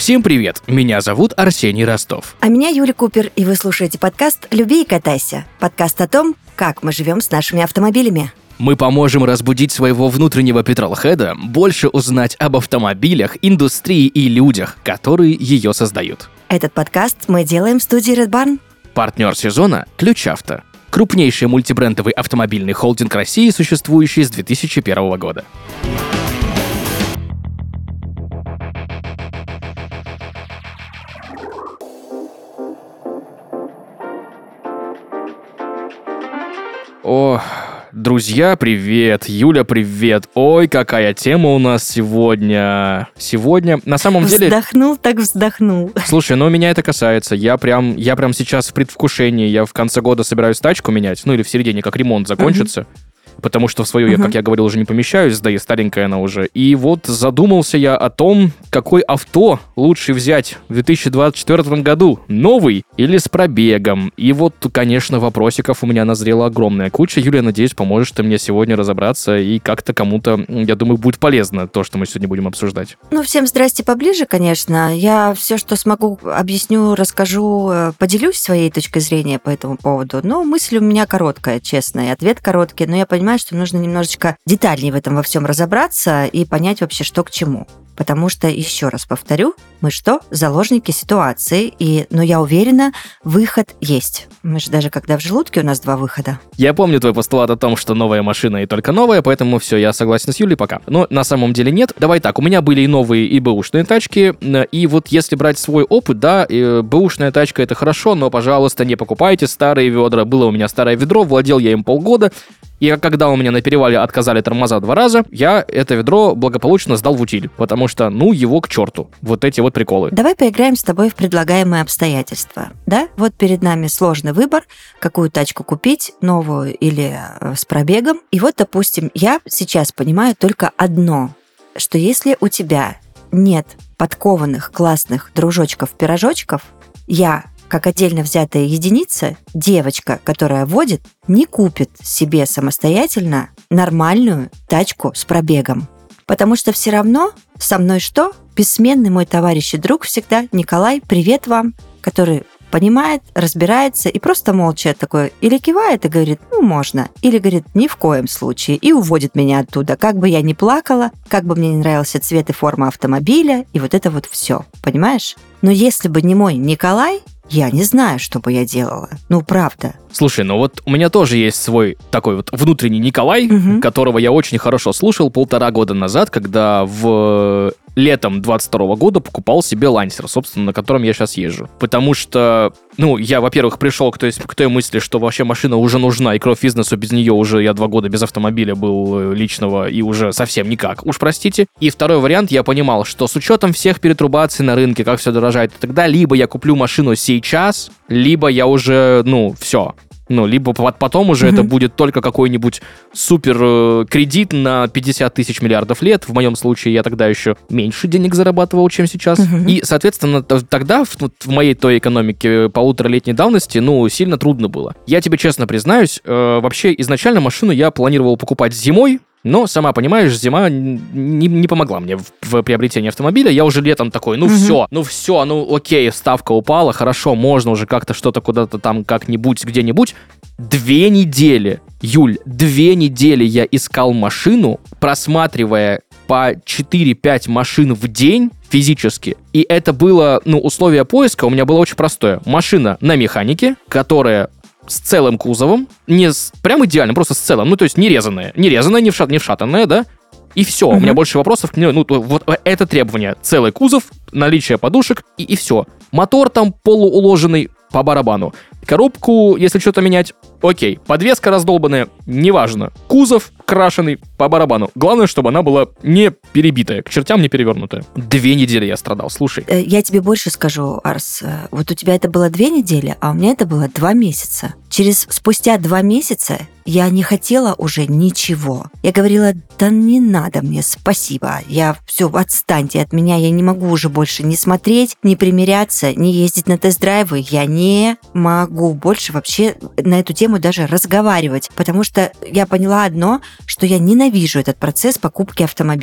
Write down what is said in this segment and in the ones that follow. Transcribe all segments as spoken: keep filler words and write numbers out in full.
Всем привет, меня зовут Арсений Ростов. А меня Юля Купер, и вы слушаете подкаст «Люби и катайся». Подкаст о том, как мы живем с нашими автомобилями. Мы поможем разбудить своего внутреннего петролхеда, больше узнать об автомобилях, индустрии и людях, которые ее создают. Этот подкаст мы делаем в студии Red Barn. Партнер сезона – Ключавто. Крупнейший мультибрендовый автомобильный холдинг России, существующий с две тысячи первого года. О, друзья, привет! Юля, привет! Ой, какая тема у нас сегодня! Сегодня, на самом деле... Вздохнул, так вздохнул. Слушай, ну меня это касается. Я прям, я прям сейчас в предвкушении. Я в конце года собираюсь тачку менять, ну или в середине, как ремонт закончится. Uh-huh. Потому что в свою, uh-huh. я, как я говорил, уже не помещаюсь, да и старенькая она уже. И вот задумался я о том, какой авто лучше взять в две тысячи двадцать четвёртом году. Новый или с пробегом? И вот, конечно, вопросиков у меня назрела огромная куча. Юлия, надеюсь, поможешь ты мне сегодня разобраться, и как-то кому-то, я думаю, будет полезно то, что мы сегодня будем обсуждать. Ну, всем здрасте поближе, конечно. Я все, что смогу, объясню, расскажу, поделюсь своей точкой зрения по этому поводу. Но мысль у меня короткая, честно, и ответ короткий, но я понимаю, что нужно немножечко детальнее в этом во всем разобраться и понять вообще, что к чему. Потому что, еще раз повторю, мы что? Заложники ситуации, и, но я уверена, выход есть. Мы же даже когда в желудке у нас два выхода. Я помню твой постулат о том, что новая машина и только новая, поэтому все, я согласен с Юлей пока. Но на самом деле нет. Давай так, у меня были и новые, и бэушные тачки, и вот если брать свой опыт, да, бэушная тачка это хорошо, но, пожалуйста, не покупайте старые ведра. Было у меня старое ведро, владел я им полгода, и когда у меня на перевале отказали тормоза два раза, я это ведро благополучно сдал в утиль, потому что, ну, его к черту. Вот эти вот приколы. Давай поиграем с тобой в предлагаемые обстоятельства. Да? Вот перед нами сложный выбор, какую тачку купить, новую или с пробегом. И вот, допустим, я сейчас понимаю только одно, что если у тебя нет подкованных классных дружочков-пирожочков, я... как отдельно взятая единица, девочка, которая водит, не купит себе самостоятельно нормальную тачку с пробегом. Потому что все равно со мной что? Бессменный мой товарищ и друг всегда, Николай, привет вам, который понимает, разбирается и просто молча такой или кивает и говорит, ну, можно, или говорит, ни в коем случае, и уводит меня оттуда, как бы я ни плакала, как бы мне не нравился цвет и форма автомобиля, и вот это вот все, понимаешь? Но если бы не мой Николай, я не знаю, что бы я делала. Ну, правда. Слушай, ну вот у меня тоже есть свой такой вот внутренний Николай, угу. которого я очень хорошо слушал полтора года назад, когда в летом двадцать второго года покупал себе Лансер, собственно, на котором я сейчас езжу. Потому что, ну, я, во-первых, пришел к той, к той мысли, что вообще машина уже нужна, и кровь бизнесу, без нее уже я два года без автомобиля был личного, и уже совсем никак, уж простите. И второй вариант, я понимал, что с учетом всех перетрубаций на рынке, как все дорожает, тогда либо я куплю машину сейчас, либо я уже, ну, все. Ну, либо потом уже mm-hmm. это будет только какой-нибудь супер э, кредит на пятьдесят тысяч миллиардов лет. В моем случае я тогда еще меньше денег зарабатывал, чем сейчас. Mm-hmm. И, соответственно, тогда в, в моей той экономике полуторалетней давности, ну, сильно трудно было. Я тебе честно признаюсь, э, вообще изначально машину я планировал покупать зимой, но, сама понимаешь, зима не, не помогла мне в, в приобретении автомобиля. Я уже летом такой, ну mm-hmm. все, ну все, ну окей, ставка упала, хорошо, можно уже как-то что-то куда-то там как-нибудь, где-нибудь. Две недели, Юль, две недели я искал машину, просматривая по четыре-пять машин в день физически. И это было, ну, условие поиска у меня было очень простое. Машина на механике, которая... с целым кузовом, не с, прям идеально, просто с целым, ну, то есть не резаная, не резаная, не, вшат, не вшатанная, да, и все, uh-huh. у меня больше вопросов к нему, ну, вот это требование, целый кузов, наличие подушек, и, и все. Мотор там полууложенный, по барабану. Коробку, если что-то менять, окей. Подвеска раздолбанная, неважно. Кузов крашеный, по барабану. Главное, чтобы она была не перебитая, к чертям не перевернутая. Две недели я страдал, слушай. Я тебе больше скажу, Арс. Вот у тебя это было две недели, а у меня это было два месяца. Через спустя два месяца я не хотела уже ничего. Я говорила, да не надо мне, спасибо. Я все, отстаньте от меня, я не могу уже больше не смотреть, не примеряться, не ездить на тест-драйвы. Я не могу больше вообще на эту тему даже разговаривать, потому что я поняла одно, что я ненавижу этот процесс покупки автомобиля.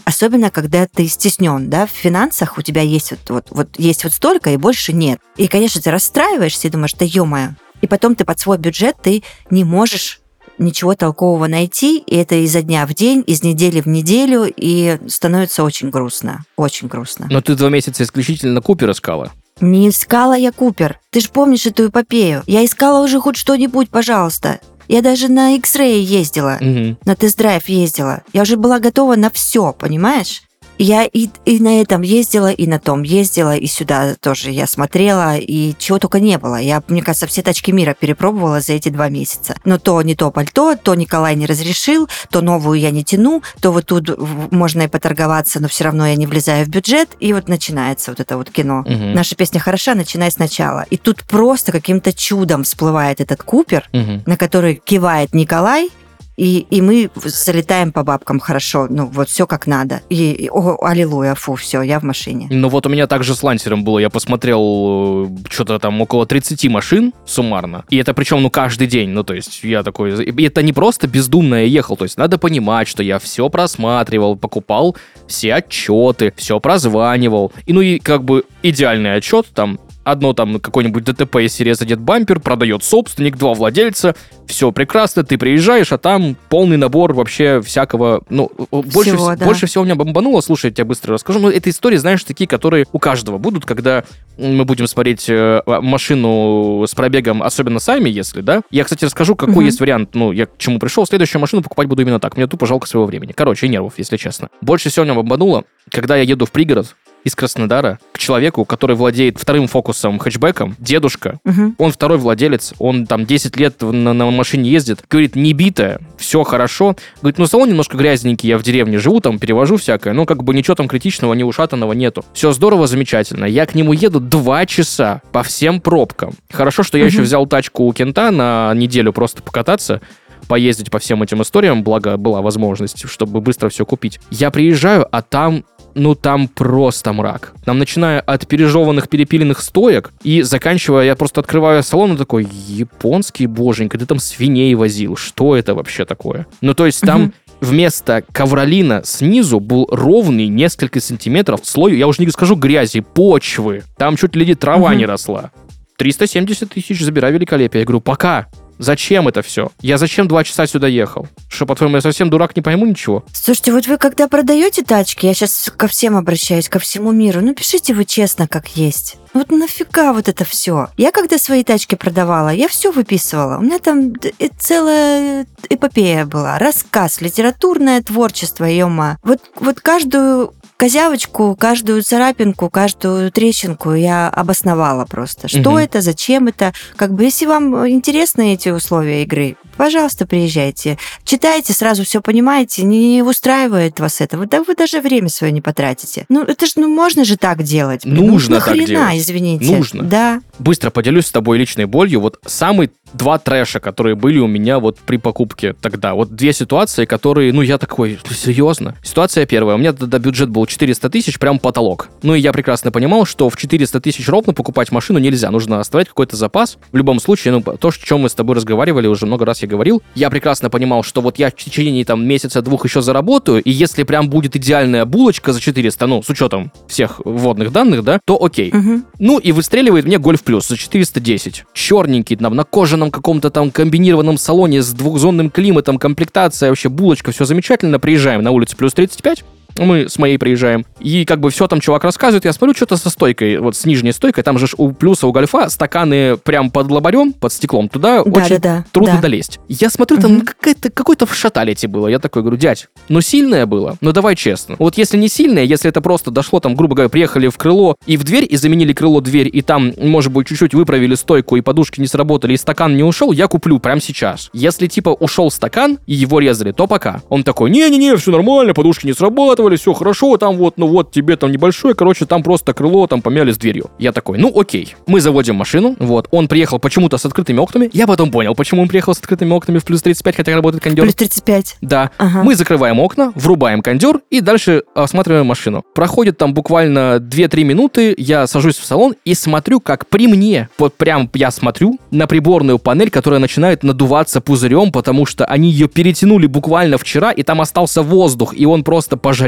Особенно, когда ты стеснен, да, в финансах у тебя есть вот, вот, вот, есть вот столько, и больше нет. И, конечно, ты расстраиваешься и думаешь, да ё-моё. И потом ты под свой бюджет, ты не можешь ничего толкового найти, и это изо дня в день, из недели в неделю, и становится очень грустно, очень грустно. Но ты два месяца исключительно Купер искала. Не искала я Купер. Ты же помнишь эту эпопею? Я искала уже хоть что-нибудь, пожалуйста. Я даже на X-Ray ездила, Угу. на тест-драйв ездила. Я уже была готова на все, понимаешь? Я и, и на этом ездила, и на том ездила, и сюда тоже я смотрела, и чего только не было. Я, мне кажется, все тачки мира перепробовала за эти два месяца. Но то не то пальто, то Николай не разрешил, то новую я не тяну, то вот тут можно и поторговаться, но все равно я не влезаю в бюджет. И вот начинается вот это вот кино. Угу. Наша песня хороша, начинай сначала. И тут просто каким-то чудом всплывает этот Купер, Угу. на который кивает Николай, И, и мы залетаем по бабкам хорошо, ну вот все как надо. И, и о, аллилуйя, фу, все, я в машине. Ну вот у меня также с лансером было, я посмотрел э, что-то там около тридцать машин суммарно, и это причем, ну, каждый день, ну, то есть я такой, и это не просто бездумно я ехал, то есть надо понимать, что я все просматривал, покупал все отчеты, все прозванивал, и ну и как бы идеальный отчет там, одно там какой-нибудь ДТП, если резать бампер, продает собственник, два владельца, все прекрасно, ты приезжаешь, а там полный набор вообще всякого, ну, больше, Всего, вс- да. больше всего меня бомбануло, слушай, я тебе быстро расскажу, ну, это истории, знаешь, такие, которые у каждого будут, когда мы будем смотреть э, машину с пробегом, особенно сами, если, да, я, кстати, расскажу, какой Мгм. есть вариант, ну, я к чему пришел, следующую машину покупать буду именно так, мне тупо жалко своего времени, короче, и нервов, если честно. Больше всего меня бомбануло, когда я еду в пригород из Краснодара к человеку, который владеет вторым фокусом хэтчбеком, дедушка, Мгм. он второй владелец, он там десять лет на, на машине ездит, говорит, не битая, все хорошо, говорит, ну салон немножко грязненький, я в деревне живу, там перевожу всякое, но как бы ничего там критичного, ни ушатанного нету. Все здорово, замечательно, я к нему еду два часа по всем пробкам. Хорошо, что я Мгм. еще взял тачку у Кента на неделю просто покататься, поездить по всем этим историям, благо была возможность, чтобы быстро все купить. Я приезжаю, а там, ну там просто мрак. Там начиная от пережеванных, перепиленных стоек и заканчивая, я просто открываю салон и такой, японский боженька, ты там свиней возил, что это вообще такое? Ну то есть там Мгм. вместо ковролина снизу был ровный несколько сантиметров слой, я уже не скажу грязи, почвы. Там чуть ли трава Мгм. не росла. триста семьдесят тысяч, забирай великолепие. Я говорю, пока. Зачем это все? Я зачем два часа сюда ехал? Что, по-твоему, я совсем дурак, не пойму ничего? Слушайте, вот вы когда продаете тачки, я сейчас ко всем обращаюсь, ко всему миру, ну пишите вы честно, как есть. Ну вот нафига вот это все? Я когда свои тачки продавала, я все выписывала. У меня там д- э, целая эпопея была, рассказ, литературное творчество, ё-ма. Вот, вот каждую козявочку, каждую царапинку, каждую трещинку я обосновала просто. Что Мгм. это, зачем это? Как бы, если вам интересны эти условия игры, пожалуйста, приезжайте. Читайте, сразу все понимаете, не устраивает вас это. Вы, да, вы даже время свое не потратите. Ну, это же, ну, можно же так делать. блин. Нужно ну, так нахрена, делать. извините. Нужно. Да. Быстро поделюсь с тобой личной болью. Вот самый два трэша, которые были у меня вот при покупке тогда. Вот две ситуации, которые, ну, я такой, серьезно? Ситуация первая. У меня тогда бюджет был четыреста тысяч, прям потолок. Ну, и я прекрасно понимал, что в четыреста тысяч ровно покупать машину нельзя. Нужно оставить какой-то запас. В любом случае, ну, то, о чем мы с тобой разговаривали, уже много раз я говорил, я прекрасно понимал, что вот я в течение там месяца-двух еще заработаю, и если прям будет идеальная булочка за четыреста, ну, с учетом всех вводных данных, да, то окей. Мгм. Ну, и выстреливает мне Гольф Плюс за четыреста десять. Черненький, там, на кожаном каком-то там комбинированном салоне с двухзонным климатом, комплектация, вообще булочка, все замечательно. Приезжаем на улицу плюс тридцать пять. Мы с моей приезжаем. И как бы все там чувак рассказывает, я смотрю, что-то со стойкой, вот с нижней стойкой, там же ж у Плюса, у Гольфа стаканы прям под лобарем, под стеклом, туда Да, очень да, да, трудно да. долезть. Я смотрю, там Мгм. какая-то, какой-то в шаталите было. Я такой говорю, дядь, ну сильное было, ну давай честно. Вот если не сильное, если это просто дошло, там, грубо говоря, приехали в крыло и в дверь, и заменили крыло дверь, и там, может быть, чуть-чуть выправили стойку, и подушки не сработали, и стакан не ушел, я куплю прямо сейчас. Если, типа, ушел стакан, и его резали, то пока. Он такой, не-не-не, все нормально, подушки не срабатывали, все хорошо, там вот, ну вот, тебе там небольшое, короче, там просто крыло, там помяли с дверью. Я такой, ну окей. Мы заводим машину, вот, он приехал почему-то с открытыми окнами, я потом понял, почему он приехал с открытыми окнами в плюс тридцать пять, хотя работает кондер. Плюс тридцать пять. Да. Ага. Мы закрываем окна, врубаем кондер и дальше осматриваем машину. Проходит там буквально две-три минуты, я сажусь в салон и смотрю, как при мне, вот прям я смотрю на приборную панель, которая начинает надуваться пузырем, потому что они ее перетянули буквально вчера, и там остался воздух, и он просто пожарел,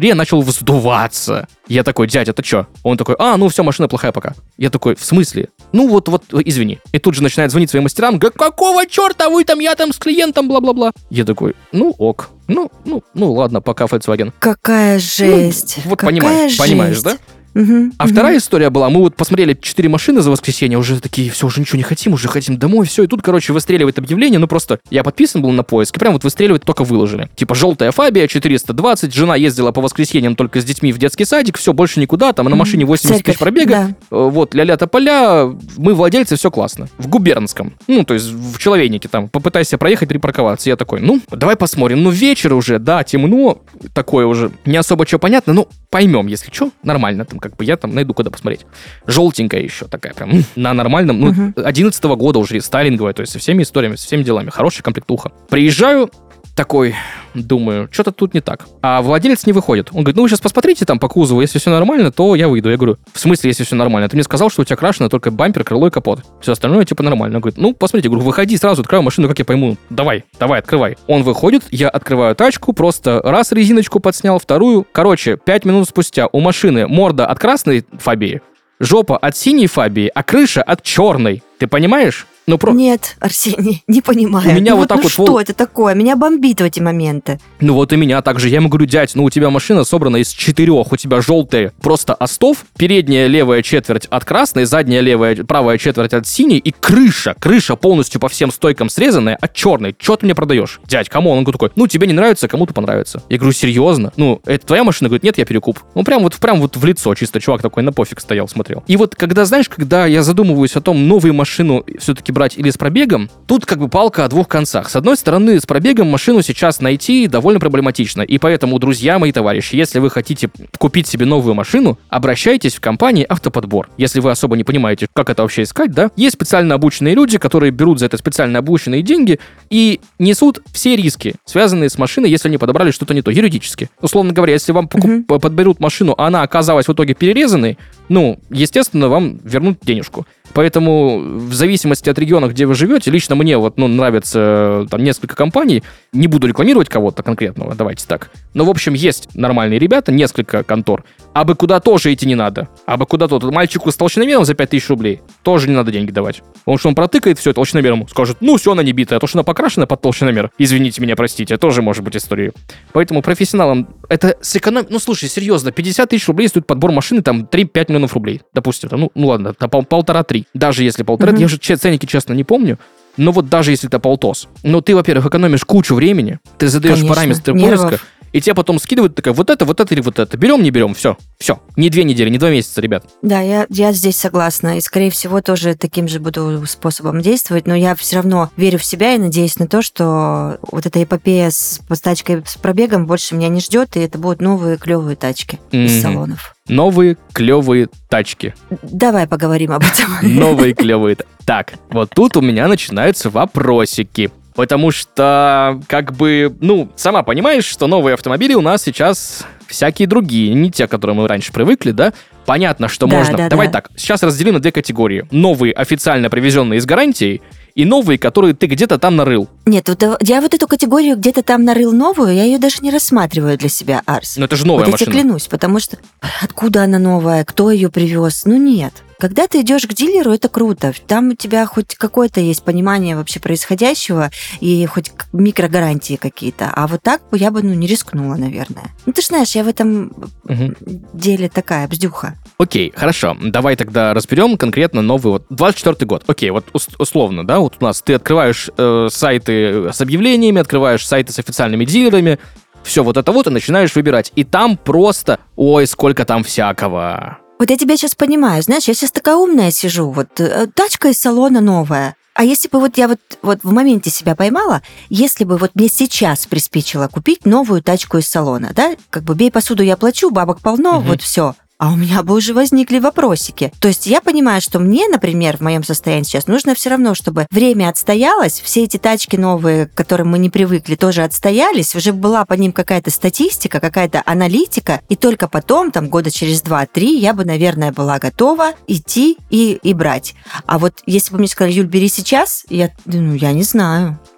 стекле начал вздуваться. Я такой: дядя, ты чё? Он такой: а, ну все, машина плохая пока. Я такой: в смысле? Ну вот, вот, извини. И тут же начинает звонить своим мастерам: какого черта вы там, я там с клиентом, бла-бла-бла. Я такой: ну ок. Ну, ну, ну ладно, пока, Volkswagen. Какая жесть. Ну, вот Какая понимаешь, жесть. понимаешь, да? Угу, а угу. вторая история была, мы вот посмотрели четыре машины за воскресенье, уже такие: все, уже ничего не хотим, уже хотим домой, все. И тут, короче, выстреливает объявление, ну просто я подписан был на поиск, и прям вот выстреливает, только выложили. Типа: желтая Фабия, четыреста двадцать, жена ездила по воскресеньям только с детьми в детский садик, все, больше никуда, там на машине восемьдесят тысяч пробега, да. Вот, ля-ля тополя, мы владельцы, все классно. В Губернском, ну, то есть в Человейнике там, попытайся проехать, припарковаться. Я такой: ну, давай посмотрим, ну, вечер уже, да, темно, такое уже, не особо что понятно, ну, поймем, если что, нормально, там, как бы я там найду куда посмотреть. Желтенькая еще такая прям, на нормальном, ну, uh-huh. одиннадцатого года уже рестайлинговая, то есть со всеми историями, со всеми делами, хорошая комплектуха. Приезжаю, такой, думаю, что-то тут не так. А владелец не выходит. Он говорит: ну вы сейчас посмотрите там по кузову, если все нормально, то я выйду. Я говорю: в смысле, если все нормально? Ты мне сказал, что у тебя крашено только бампер, крыло и капот. Все остальное типа нормально. Он говорит: ну, посмотрите, я говорю, выходи сразу, открывай машину, как я пойму. Давай, давай, открывай. Он выходит, я открываю тачку, просто раз резиночку подснял, вторую. Короче, пять минут спустя у машины морда от красной Фабии, жопа от синей Фабии, а крыша от черной. Ты понимаешь? Ну, про... Нет, Арсений, не понимаю. У меня ну, вот вот так ну вот... что это такое? Меня бомбит в эти моменты. Ну вот и меня также. Я ему говорю: дядь, ну у тебя машина собрана из четырех. У тебя желтые просто остов, передняя левая четверть от красной, задняя левая, правая четверть от синей, и крыша, крыша полностью по всем стойкам срезанная от черной. Че ты мне продаешь? Дядь, кому? Он такой: ну тебе не нравится, кому-то понравится. Я говорю: серьезно? Ну, это твоя машина? Говорит: нет, я перекуп. Ну прям вот, прям вот в лицо чисто чувак такой на пофиг стоял, смотрел. И вот когда, знаешь, когда я задумываюсь о том, новую машину все-таки брать или с пробегом, тут как бы палка о двух концах. С одной стороны, с пробегом машину сейчас найти довольно проблематично, и поэтому, друзья мои, товарищи, если вы хотите купить себе новую машину, обращайтесь в компанию «Автоподбор». Если вы особо не понимаете, как это вообще искать, да, есть специально обученные люди, которые берут за это специально обученные деньги и несут все риски, связанные с машиной, если они подобрали что-то не то, юридически. Условно говоря, если вам покуп- uh-huh. подберут машину, а она оказалась в итоге перерезанной, ну, естественно, вам вернут денежку. Поэтому в зависимости от региона, где вы живете, лично мне вот, ну, нравится там несколько компаний, не буду рекламировать кого-то конкретного, давайте так. Но, в общем, есть нормальные ребята, несколько контор. Абы куда тоже идти не надо. Абы куда то мальчику с толщиномером за пять тысяч рублей тоже не надо деньги давать. Потому что он протыкает все толщиномером, скажет: ну, все, она не битая, а то, что она покрашена под толщиномер, извините меня, простите, тоже может быть историей. Поэтому профессионалам это сэкономить... Ну, слушай, серьезно, пятьдесят тысяч рублей стоит подбор машины, там три-пять миллионов рублей, допустим. Там, ну, ну ладно, пол- полтора-три. Даже если полтора, mm-hmm. я же ценники, честно, не помню. Но вот даже если это полтос, но ты, во-первых, экономишь кучу времени, ты задаешь Конечно, параметры нервов. Поиска, и тебе потом скидывают такая: вот это, вот это или вот это. Берем, не берем, все, все. Не две недели, не два месяца, ребят. Да, я, я здесь согласна. И, скорее всего, тоже таким же буду способом действовать. Но я все равно верю в себя и надеюсь на то, что вот эта эпопея с, с тачкой с пробегом больше меня не ждет, и это будут новые клевые тачки mm-hmm. из салонов. Новые клевые тачки. Давай поговорим об этом. Новые клевые. Так, вот тут у меня начинаются вопросики. Потому что, как бы, ну, сама понимаешь, что новые автомобили у нас сейчас всякие другие, не те, к которым мы раньше привыкли, да? Понятно, что да, можно... Да, Давай да. так, сейчас разделим на две категории. Новые, официально привезенные с гарантией, и новые, которые ты где-то там нарыл. Нет, вот я вот эту категорию где-то там нарыл новую, я ее даже не рассматриваю для себя, Арс. Но это же новая вот машина. Я тебе клянусь, потому что откуда она новая, кто ее привез? Ну нет. Когда ты идешь к дилеру, это круто. Там у тебя хоть какое-то есть понимание вообще происходящего и хоть микрогарантии какие-то. А вот так я бы ну, не рискнула, наверное. Ну ты ж знаешь, я в этом угу. деле такая бздюха. Окей, хорошо. Давай тогда разберем конкретно новый вот двадцать четвёртый год. Окей, вот условно, да, вот у нас ты открываешь э, сайты с объявлениями, открываешь сайты с официальными дилерами, все вот это вот и начинаешь выбирать. И там просто, ой, сколько там всякого. Вот я тебя сейчас понимаю, знаешь, я сейчас такая умная сижу, вот тачка из салона новая. А если бы вот я вот, вот в моменте себя поймала, если бы вот мне сейчас приспичило купить новую тачку из салона, да, как бы бей посуду, я плачу, бабок полно, угу. вот все. А у меня бы уже возникли вопросики. То есть я понимаю, что мне, например, в моем состоянии сейчас нужно все равно, чтобы время отстоялось, все эти тачки новые, к которым мы не привыкли, тоже отстоялись, уже была по ним какая-то статистика, какая-то аналитика, и только потом, там, года через два-три, я бы, наверное, была готова идти и, и брать. А вот если бы мне сказали: Юль, бери сейчас, я, ну, я не знаю.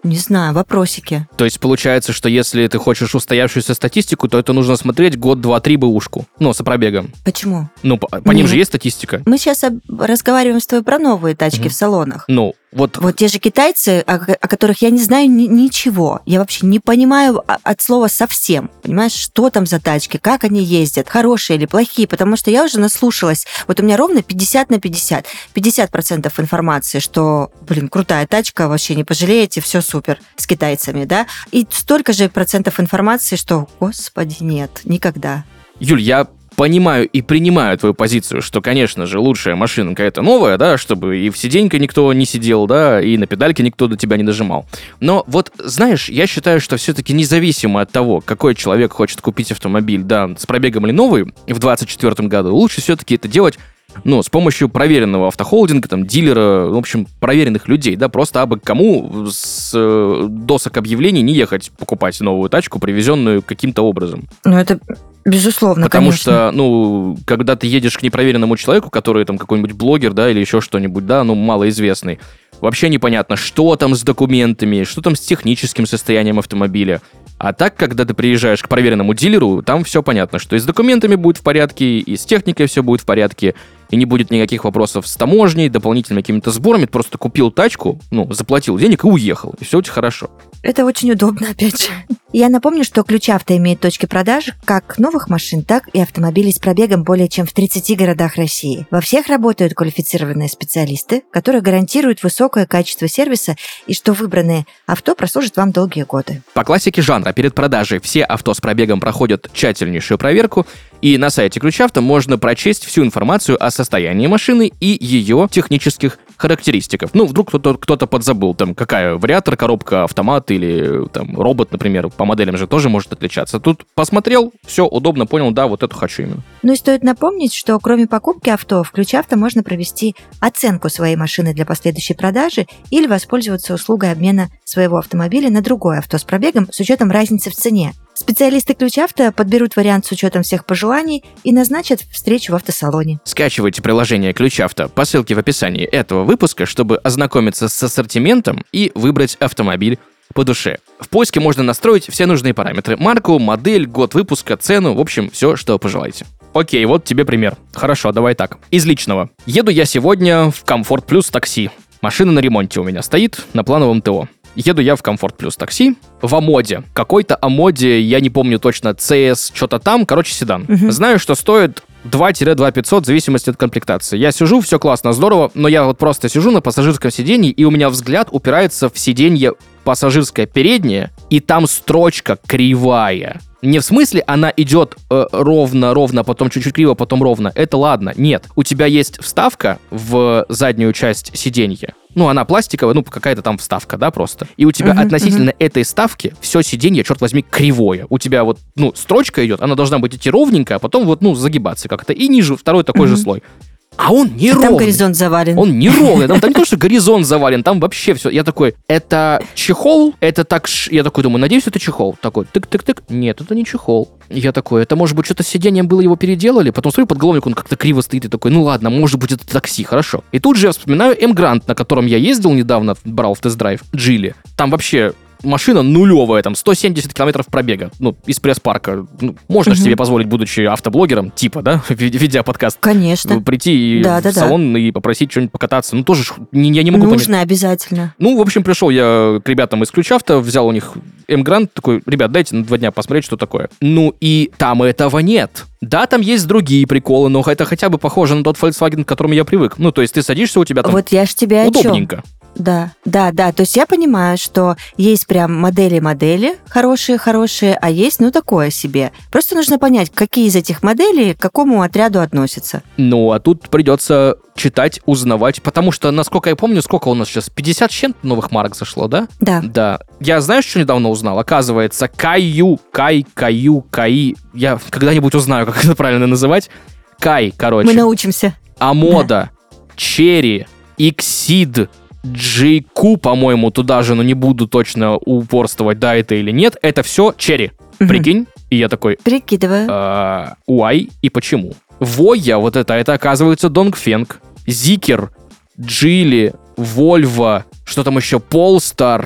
Не знаю, вопросики. То есть получается, что если ты хочешь устоявшуюся статистику, то это нужно смотреть год, два, три бэушку. Ну, с пробегом. Почему? Ну, по, по ним же есть статистика. Мы сейчас об... разговариваем с тобой про новые тачки угу. в салонах. Ну, вот... Вот те же китайцы, о, о которых я не знаю ни, ничего. Я вообще не понимаю от слова совсем. Понимаешь, что там за тачки, как они ездят, хорошие или плохие, потому что я уже наслушалась. Вот у меня ровно пятьдесят на пятьдесят. пятьдесят процентов информации, что, блин, крутая тачка, вообще не пожалеете, все супер с китайцами, да? И столько же процентов информации, что, господи, нет, никогда. Юль, я понимаю и принимаю твою позицию, что, конечно же, лучшая машина какая-то новая, да, чтобы и в сиденьке никто не сидел, да, и на педальке никто до тебя не дожимал. Но вот, знаешь, я считаю, что все-таки независимо от того, какой человек хочет купить автомобиль, да, с пробегом или новый в двадцать четвёртом году, лучше все-таки это делать, ну, с помощью проверенного автохолдинга, там, дилера, в общем, проверенных людей, да, просто абы кому с э, досок объявлений не ехать покупать новую тачку, привезенную каким-то образом. Ну, это безусловно, Потому конечно. что, ну, когда ты едешь к непроверенному человеку, который там какой-нибудь блогер, да, или еще что-нибудь, да, ну, малоизвестный, вообще непонятно, что там с документами, что там с техническим состоянием автомобиля. А так, когда ты приезжаешь к проверенному дилеру, там все понятно, что и с документами будет в порядке, и с техникой все будет в порядке, и не будет никаких вопросов с таможней, дополнительными какими-то сборами. Ты просто купил тачку, ну, заплатил денег и уехал, и все у тебя хорошо. Это очень удобно, опять же. Я напомню, что Ключ Авто имеет точки продаж как новых машин, так и автомобилей с пробегом более чем в тридцати городах России. Во всех работают квалифицированные специалисты, которые гарантируют высокое качество сервиса и что выбранное авто прослужит вам долгие годы. По классике жанра, перед продажей все авто с пробегом проходят тщательнейшую проверку, и на сайте Ключ Авто можно прочесть всю информацию о состоянии машины и ее технических характеристиках. Ну, вдруг кто-то, кто-то подзабыл, там, какая вариатор, коробка, автомат или там робот, например, по моделям же тоже может отличаться. Тут посмотрел, все удобно, понял, да, вот эту хочу именно. Ну и стоит напомнить, что кроме покупки авто, в Ключ Авто можно провести оценку своей машины для последующей продажи или воспользоваться услугой обмена своего автомобиля на другое авто с пробегом с учетом разницы в цене. Специалисты Ключ Авто подберут вариант с учетом всех пожеланий и назначат встречу в автосалоне. Скачивайте приложение Ключ Авто по ссылке в описании этого выпуска, чтобы ознакомиться с ассортиментом и выбрать автомобиль по душе. В поиске можно настроить все нужные параметры: марку, модель, год выпуска, цену, в общем, все, что пожелаете. Окей, вот тебе пример. Хорошо, давай так. Из личного. Еду я сегодня в Комфорт Плюс такси. Машина на ремонте у меня стоит на плановом ТО. Еду я в Комфорт Плюс такси в Амоде. Какой-то Амоде, я не помню точно, си эс, что-то там, короче, седан. Uh-huh. Знаю, что стоит два - два тысячи пятьсот в зависимости от комплектации. Я сижу, все классно, здорово, но я вот просто сижу на пассажирском сиденье, и у меня взгляд упирается в сиденье пассажирское переднее, и там строчка кривая. Не в смысле она идет э, ровно-ровно, потом чуть-чуть криво, потом ровно. Это ладно. Нет. У тебя есть вставка в заднюю часть сиденья. Ну, она пластиковая, ну, какая-то там вставка, да, просто. И у тебя uh-huh, относительно uh-huh. этой вставки все сиденье, черт возьми, кривое. У тебя вот, ну, строчка идет, она должна быть идти ровненько, а потом вот, ну, загибаться как-то. И ниже второй такой uh-huh. же слой. А он не ровный. Там горизонт завален. Он не ровный. Там, там не то, что горизонт завален, там вообще все. Я такой, это чехол? Это так... Ш... Я такой думаю, надеюсь, это чехол. Такой, тык-тык-тык. Нет, это не чехол. Я такой, это может быть что-то с сиденьем было, его переделали? Потом смотрю, подголовник, он как-то криво стоит. И такой, ну ладно, может быть, это такси, хорошо. И тут же я вспоминаю М-Грант, на котором я ездил недавно, брал в тест-драйв, Джили. Там вообще... Машина нулевая, там, сто семьдесят километров пробега, ну, из пресс-парка. Ну, можно угу. же себе позволить, будучи автоблогером, типа, да, ведя подкаст. Конечно. Прийти да, в да, салон да. и попросить что-нибудь покататься. Ну, тоже не, я не могу Нужно понять. обязательно. Ну, в общем, пришел я к ребятам из Ключ Авто, взял у них М-Грант, такой, ребят, дайте на два дня посмотреть, что такое. Ну, и там этого нет. Да, там есть другие приколы, но это хотя бы похоже на тот Volkswagen, к которому я привык. Ну, то есть ты садишься, у тебя там вот я ж тебя удобненько. Да, да, да. То есть я понимаю, что есть прям модели-модели, хорошие-хорошие, а есть, ну, такое себе. Просто нужно понять, какие из этих моделей к какому отряду относятся. Ну, а тут придется читать, узнавать, потому что, насколько я помню, сколько у нас сейчас, пятьдесят с чем-то новых марок зашло, да? Да. Да. Я, знаешь, что недавно узнал? Оказывается, Каю, Кай, Каю, Каи, я когда-нибудь узнаю, как это правильно называть. Кай, короче. Мы научимся. Амода, Черри, Иксид, джей кью, по-моему, туда же, но не буду точно упорствовать, да это или нет. Это все Черри. Угу. Прикинь? И я такой... Прикидываю. А, уай, и почему? Воя, вот это, это оказывается Донгфенг. Зикер, Джили, Volvo, что там еще, Polestar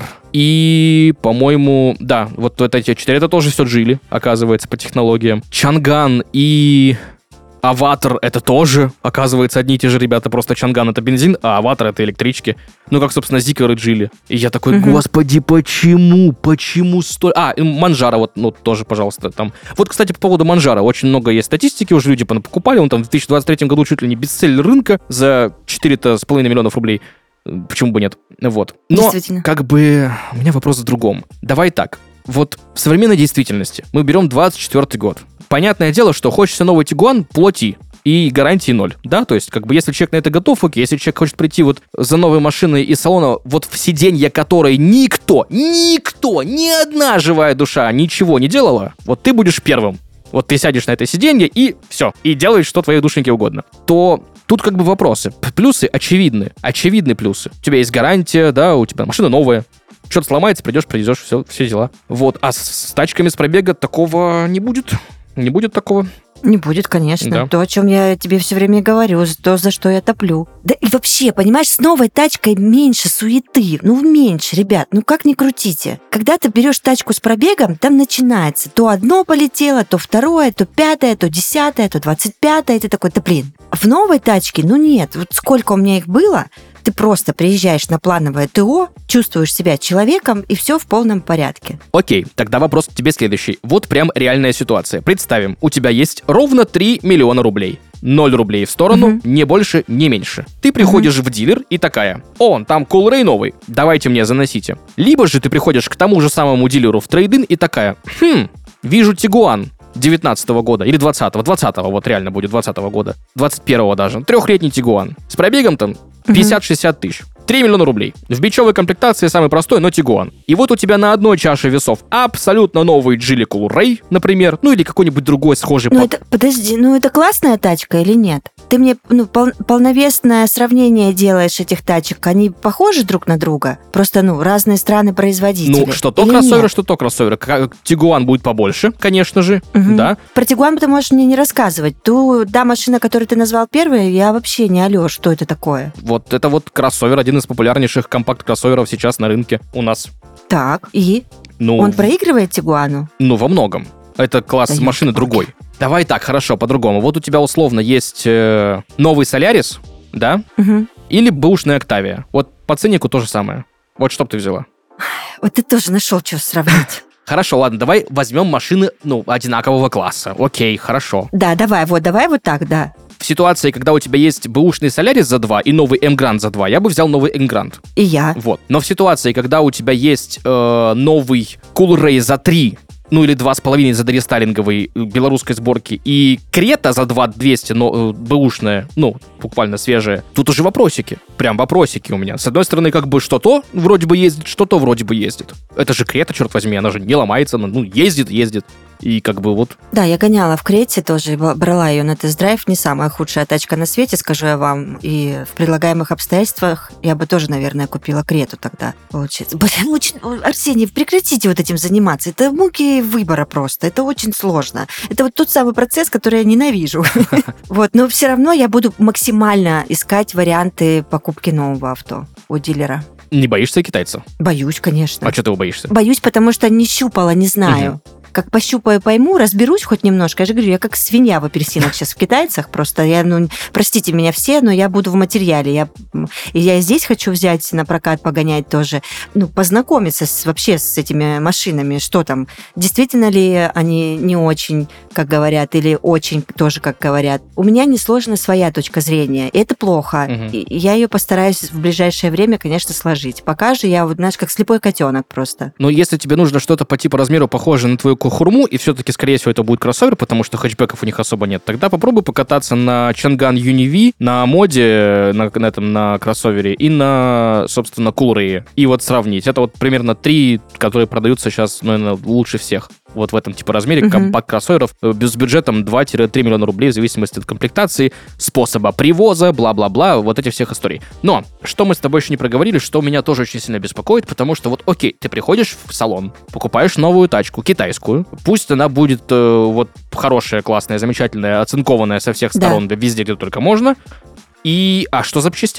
и, по-моему, да, вот это эти четыре, это тоже все Geely, оказывается, по технологиям. Чанган и Аватар — это тоже, оказывается, одни и те же ребята, просто Чанган — это бензин, а Аватар — это электрички. Ну, как, собственно, Zikr и Geely. И я такой, угу. Господи, почему? Почему столь... А, и Манжаро, вот, ну, тоже, пожалуйста, там. Вот, кстати, по поводу Манжаро, очень много есть статистики, уже люди покупали, он там в две тысячи двадцать третьем году чуть ли не бестселлер рынка за четыре с половиной миллионов рублей. Почему бы нет? Вот. Но, как бы, у меня вопрос в другом. Давай так. Вот в современной действительности мы берем двадцать четвёртый год. Понятное дело, что хочется новый Тигуан, плати. И гарантии ноль, да? То есть, как бы, если человек на это готов, окей. Если человек хочет прийти вот за новой машиной из салона, вот в сиденье которой никто, никто, ни одна живая душа ничего не делала, вот ты будешь первым. Вот ты сядешь на это сиденье и все. И делаешь, что твоей душеньке угодно. То... Тут как бы вопросы. Плюсы очевидны. Очевидны плюсы. У тебя есть гарантия, да, у тебя машина новая. Что-то сломается, придешь, привезешь, все, все дела. Вот. А с, с тачками с пробега такого не будет. Не будет такого. Не будет, конечно. Да. То, о чем я тебе все время говорю, то, за что я топлю. Да и вообще, понимаешь, с новой тачкой меньше суеты. Ну, меньше, ребят. Ну, как ни крутите. Когда ты берешь тачку с пробегом, там начинается. То одно полетело, то второе, то пятое, то десятое, то двадцать пятое. И ты такой, да блин. В новой тачке, ну нет. Вот сколько у меня их было, ты просто приезжаешь на плановое ТО, чувствуешь себя человеком, и все в полном порядке. Окей, тогда вопрос к тебе следующий. Вот прям реальная ситуация. Представим, у тебя есть ровно три миллиона рублей. ноль рублей в сторону, uh-huh. не больше, не меньше. Ты приходишь uh-huh. в дилер и такая: о, там Coolray новый, давайте мне заносите. Либо же ты приходишь к тому же самому дилеру в трейд-ин и такая: хм, вижу Тигуан девятнадцатого года, или двадцатого, двадцатого, вот реально будет двадцатого года, двадцать первого даже, трехлетний Тигуан. С пробегом там пятьдесят-шестьдесят тысяч. три миллиона рублей. В бичевой комплектации самый простой, но Тигуан. И вот у тебя на одной чаше весов абсолютно новый Geely Coolray, например, ну или какой-нибудь другой схожий... Ну это, подожди, ну это классная тачка или нет? Ты мне ну, пол, полновесное сравнение делаешь этих тачек, они похожи друг на друга? Просто, ну, разные страны-производители. Ну, что то кроссовер, что то кроссовер. Тигуан будет побольше, конечно же, угу. да. Про Тигуан ты можешь мне не рассказывать. Ту, да, машина, которую ты назвал первой, я вообще не алё, что это такое? Вот это вот кроссовер, один из популярнейших компакт-кроссоверов сейчас на рынке у нас. Так, и? Ну, он проигрывает Тигуану? Ну, во многом. Это класс да машины другой. Давай так, хорошо, по-другому. Вот у тебя условно есть э, новый Солярис, да? Угу. Или бэушная Октавия. Вот по ценнику то же самое. Вот что бы ты взяла? Вот ты тоже нашел, что сравнить. Хорошо, ладно, давай возьмем машины, ну, одинакового класса. Окей, хорошо. Да, давай, вот, давай вот так, да. В ситуации, когда у тебя есть бэушный Солярис за два и новый Эмгрант за два, я бы взял новый Эмгрант. И я. Вот. Но в ситуации, когда у тебя есть э, новый Coolray за три, ну или два с половиной за дорестайлинговой белорусской сборки, и Крета за два двести, но э, бэушная, ну, буквально свежая, тут уже вопросики. Прям вопросики у меня. С одной стороны, как бы что-то вроде бы ездит, что-то вроде бы ездит. Это же Крета, черт возьми, она же не ломается, она, ну, ездит, ездит. И как бы вот... Да, я гоняла в Крете тоже, брала ее на тест-драйв. Не самая худшая тачка на свете, скажу я вам. И в предлагаемых обстоятельствах я бы тоже, наверное, купила Крету тогда, получается. Блин, очень... Арсений, прекратите вот этим заниматься. Это муки выбора просто. Это очень сложно. Это вот тот самый процесс, который я ненавижу. Вот, но все равно я буду максимально искать варианты покупки нового авто у дилера. Не боишься китайца? Боюсь, конечно. А что ты его боишься? Боюсь, потому что не щупала, не знаю. Как пощупаю, пойму, разберусь хоть немножко. Я же говорю, я как свинья в апельсинах сейчас в китайцах. Просто я, ну, простите меня все, но я буду в материале. Я, и я здесь хочу взять на прокат, погонять тоже. Ну, познакомиться с, вообще с этими машинами. Что там? Действительно ли они не очень, как говорят, или очень тоже, как говорят? У меня несложно своя точка зрения. И это плохо. Угу. И я ее постараюсь в ближайшее время, конечно, сложить. Пока же я, вот, знаешь, как слепой котенок просто. Но если тебе нужно что-то по типу размеру похожее на твою хурму, и все-таки, скорее всего, это будет кроссовер, потому что хэтчбеков у них особо нет, тогда попробуй покататься на Чанган Юниви, на моде, на, на этом, на кроссовере, и на, собственно, Coolray. И вот сравнить. Это вот примерно три, которые продаются сейчас, наверное, лучше всех. Вот в этом типа размере uh-huh. компакт-кроссоверов с бюджетом два-три миллиона рублей в зависимости от комплектации, способа привоза, бла-бла-бла, вот этих всех историй. Но, что мы с тобой еще не проговорили, что меня тоже очень сильно беспокоит, потому что вот, окей, ты приходишь в салон, покупаешь новую тачку, китайскую, пусть она будет э, вот хорошая, классная, замечательная, оцинкованная со всех сторон, да. Везде, где только можно, и... А что с запчастями?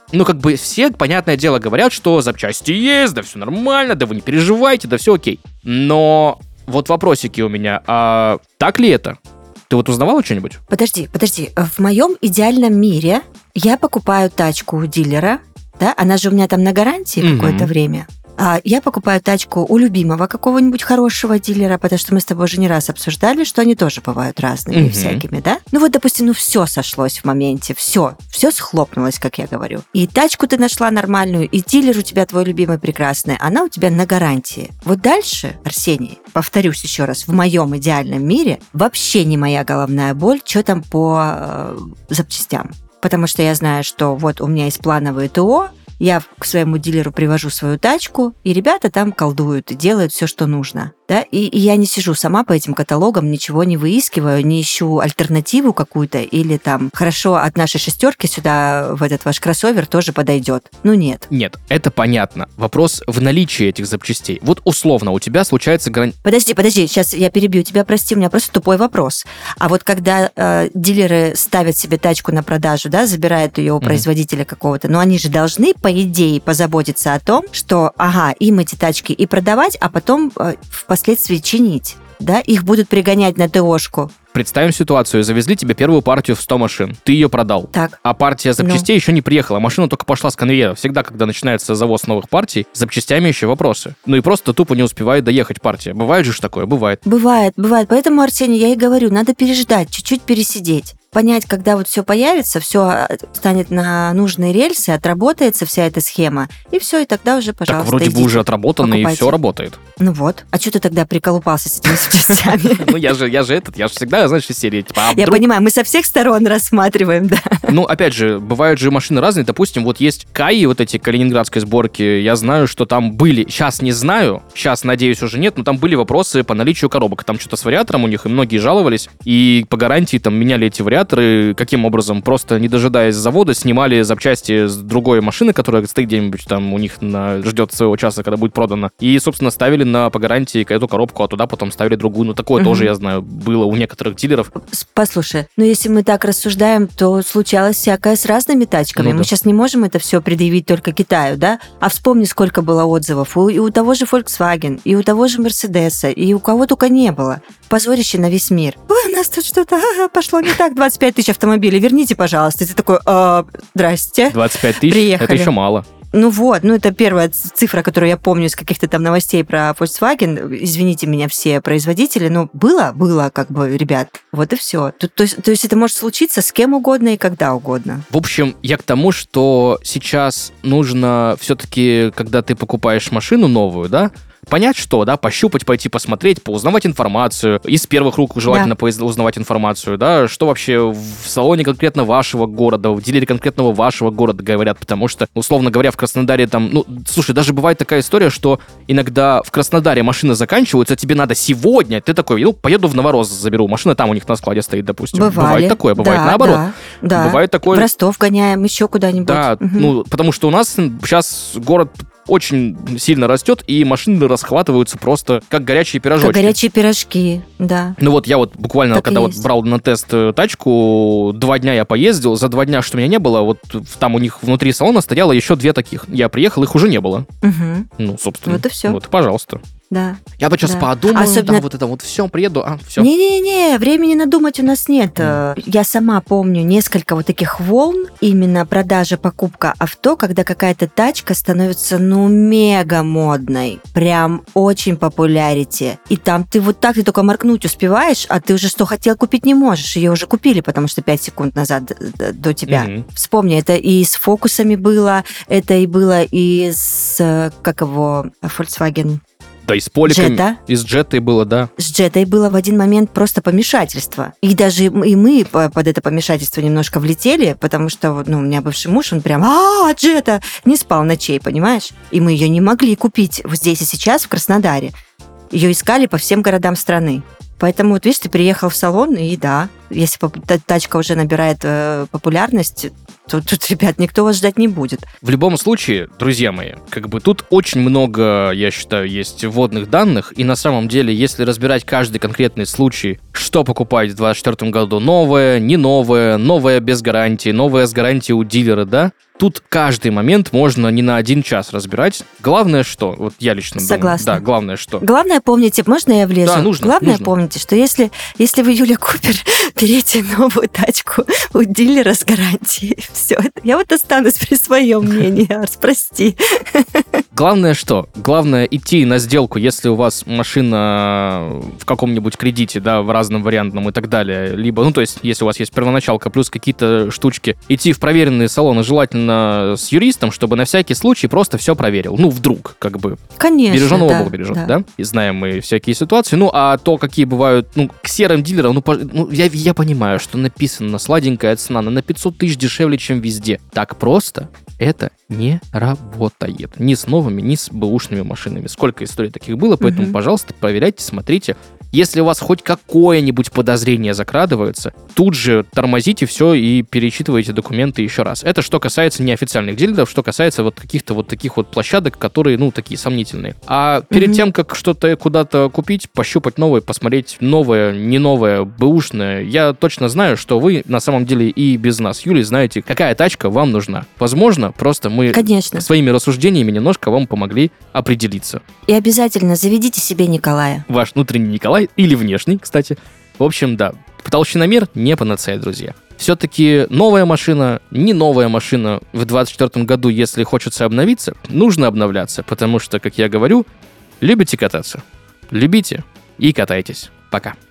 ну, как бы все, понятное дело, говорят, что запчасти есть, да все нормально, да вы не переживайте, да все окей. Но вот вопросики у меня, а так ли это? Ты вот узнавала что-нибудь? Подожди, подожди. В моем идеальном мире я покупаю тачку у дилера, да, она же у меня там на гарантии mm-hmm. какое-то время. А я покупаю тачку у любимого какого-нибудь хорошего дилера, потому что мы с тобой уже не раз обсуждали, что они тоже бывают разными mm-hmm. всякими, да? Ну вот, допустим, ну все сошлось в моменте, все, все схлопнулось, как я говорю. И тачку ты нашла нормальную, и дилер у тебя твой любимый прекрасный, она у тебя на гарантии. Вот дальше, Арсений, повторюсь еще раз, в моем идеальном мире вообще не моя головная боль, что там по э, запчастям. Потому что я знаю, что вот у меня есть плановое ТО, я к своему дилеру привожу свою тачку, и ребята там колдуют и делают все, что нужно. Да? И, и я не сижу сама по этим каталогам, ничего не выискиваю, не ищу альтернативу какую-то, или там, хорошо, от нашей шестерки сюда в этот ваш кроссовер тоже подойдет. Ну нет. Нет, это понятно. Вопрос в наличии этих запчастей. Вот условно у тебя случается грань... Подожди, подожди, сейчас я перебью тебя, прости, у меня просто тупой вопрос. А вот когда э, дилеры ставят себе тачку на продажу, да, забирают ее у производителя mm-hmm. какого-то, но они же должны, по идее, позаботиться о том, что, ага, им эти тачки и продавать, а потом э, впоследствии чинить, да, их будут пригонять на ТОшку. Представим ситуацию, завезли тебе первую партию в сто машин, ты ее продал, так. а партия запчастей ну. еще не приехала, машина только пошла с конвейера. Всегда, когда начинается завоз новых партий, с запчастями еще вопросы. Ну и просто тупо не успевает доехать партия. Бывает же такое? Бывает. Бывает, бывает. Поэтому, Арсений, я и говорю, надо переждать, чуть-чуть пересидеть. Понять, когда вот все появится, все станет на нужные рельсы, отработается вся эта схема, и все, и тогда уже, пожалуйста, так вроде бы уже отработано, покупайте. И все работает. Ну вот. А что ты тогда приколупался с этими запчастями? Ну я же я же этот, я же всегда, знаешь, из серии. Я понимаю, мы со всех сторон рассматриваем, да. Ну, опять же, бывают же машины разные. Допустим, вот есть Каи, вот эти калининградской сборки. Я знаю, что там были, сейчас не знаю, сейчас, надеюсь, уже нет, но там были вопросы по наличию коробок. Там что-то с вариатором у них, и многие жаловались. И по гарантии там меняли эти вариаторы. Каким образом? Просто не дожидаясь завода, снимали запчасти с другой машины, которая стоит где-нибудь там у них на... ждет своего часа, когда будет продана. И, собственно, ставили на по гарантии эту коробку, а туда потом ставили другую. Ну, такое угу. тоже, я знаю, было у некоторых дилеров. Послушай, ну если мы так рассуждаем, то случалось всякое с разными тачками. Ну, мы да. сейчас не можем это все предъявить только Китаю, да? А вспомни, сколько было отзывов. И у того же Volkswagen, и у того же Мерседеса, и у кого только не было. Позорище на весь мир. Ой, у нас тут что-то ага, пошло не так. двадцать пять тысяч автомобилей, верните, пожалуйста. И ты такой, э, здрасте. двадцать пять тысяч? Приехали. Это еще мало. Ну вот, ну это первая цифра, которую я помню из каких-то там новостей про Volkswagen. Извините меня все производители, но было, было как бы, ребят, вот и все. То, то, то есть это может случиться с кем угодно и когда угодно. В общем, я к тому, что сейчас нужно все-таки, когда ты покупаешь машину новую, да, понять, что, да, пощупать, пойти посмотреть, поузнавать информацию. Из первых рук желательно да. узнавать информацию, да, что вообще в салоне конкретно вашего города, в дилере конкретного вашего города говорят, потому что, условно говоря, в Краснодаре там, ну, слушай, даже бывает такая история, что иногда в Краснодаре машины заканчиваются, тебе надо сегодня, ты такой, ну, поеду в Новоросс заберу, машина там у них на складе стоит, допустим. Бывали. Бывает такое, бывает да, наоборот. Да, да. Бывает такое... В Ростов гоняем, еще куда-нибудь. Да, угу. ну, потому что у нас сейчас город очень сильно растет, и машины расхватываются просто как горячие пирожочки. Как горячие пирожки, да. Ну вот я вот буквально, так когда вот брал на тест тачку, два дня я поездил, за два дня, что у меня не было, вот там у них внутри салона стояло еще две таких. Я приехал, их уже не было. Угу. Ну, собственно. Вот и все. Вот, пожалуйста. Да. Я вот сейчас да. подумаю, Особенно... да, вот это вот все, приеду, а, все. Не-не-не, времени надумать у нас нет. Mm. Я сама помню несколько вот таких волн, именно продажа, покупка авто, когда какая-то тачка становится, ну, мега модной, прям очень популярити. И там ты вот так, ты только моргнуть успеваешь, а ты уже что хотел купить не можешь. Ее уже купили, потому что пять секунд назад до тебя. Mm-hmm. Вспомни, это и с фокусами было, это и было и с, как его, Volkswagen... Да, и с поликами, Джета. и с Джетой было, да. С Джетой было в один момент просто помешательство. И даже и мы под это помешательство немножко влетели, потому что ну, у меня бывший муж, он прям, а, Джета, не спал ночей, понимаешь? И мы ее не могли купить здесь и сейчас, в Краснодаре. Ее искали по всем городам страны. Поэтому, вот видишь, ты приехал в салон, и да, если тачка уже набирает э, популярность, Тут, тут, ребят, никто вас ждать не будет. В любом случае, друзья мои, как бы тут очень много, я считаю, есть вводных данных, и на самом деле, если разбирать каждый конкретный случай, что покупать в двадцать четвёртом году, новое, не новое, новое без гарантии, новое с гарантией у дилера, да, тут каждый момент можно не на один час разбирать. Главное, что, вот я лично Согласна. думаю, да, главное, что. Главное, помните, можно я влезу? Да, нужно. Главное, нужно. помните, что если, если вы Юля Купер, берите новую тачку у дилера с гарантией. Все это. Я вот останусь при своем мнении, Арс, прости. Главное что? Главное идти на сделку, если у вас машина в каком-нибудь кредите, да, в разном вариантном и так далее. Либо, ну, то есть, если у вас есть первоначалка плюс какие-то штучки, идти в проверенные салоны, желательно с юристом, чтобы на всякий случай просто все проверил. Ну, вдруг, как бы. Конечно, Береженого да, Бог бережет, да. да? И знаем мы всякие ситуации. Ну, а то, какие бывают, ну, к серым дилерам, ну, пож... ну я, я понимаю, что написано сладенькая цена, но на пятьсот тысяч дешевле, чем везде. Так просто это не работает. Ни с новыми, ни с бэушными машинами. Сколько историй таких было, поэтому, угу. пожалуйста, проверяйте, смотрите. Если у вас хоть какое-нибудь подозрение закрадывается, тут же тормозите все и перечитывайте документы еще раз. Это что касается неофициальных дилеров, что касается вот каких-то вот таких вот площадок, которые, ну, такие сомнительные. А перед mm-hmm. тем, как что-то куда-то купить, пощупать новое, посмотреть новое, не новое, бэушное, я точно знаю, что вы на самом деле и без нас, Юли, знаете, какая тачка вам нужна. Возможно, просто мы Конечно. своими рассуждениями немножко вам помогли определиться. И обязательно заведите себе Николая. Ваш внутренний Николай или внешний, кстати. В общем, да, толщиномер не панацея, друзья. Все-таки новая машина, не новая машина в двадцать четвёртом году, если хочется обновиться, нужно обновляться, потому что, как я говорю, любите кататься. Любите и катайтесь. Пока.